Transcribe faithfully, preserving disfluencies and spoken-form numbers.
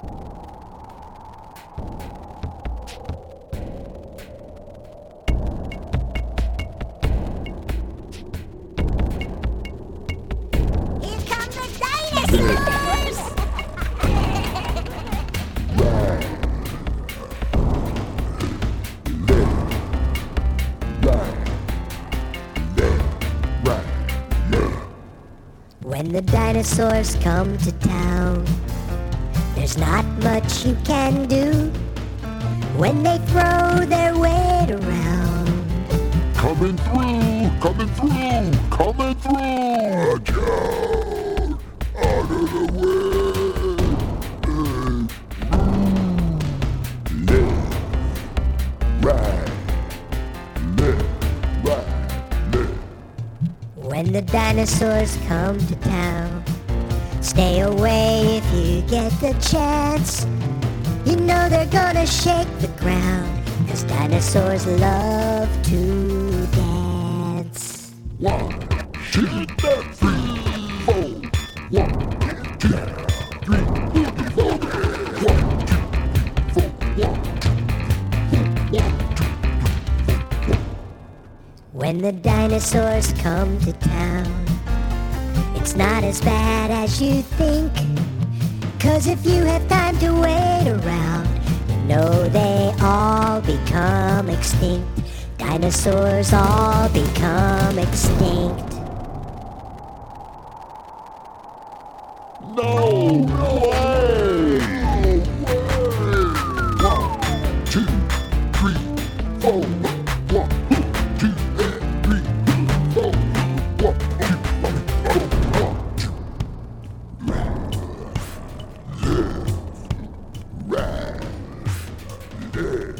Here come the dinosaurs! When the dinosaurs come to town, there's not much you can do when they throw their weight around. Coming through, coming through, coming through! Watch out! Out of the way! Left, right, left, right, left. When the dinosaurs come to town, stay away if you get the chance. You know they're gonna shake the ground, 'cause dinosaurs love to dance. One, two, three, four. One, two, three, four. One, two, four. One, two, four. When the dinosaurs come to town, it's not as bad as you think. 'Cause if you have time to wait around, you know they all become extinct. Dinosaurs all become extinct. No way! One, two, three, four. One, two, three, four. One, two, three, four. One, two. Left, right, left.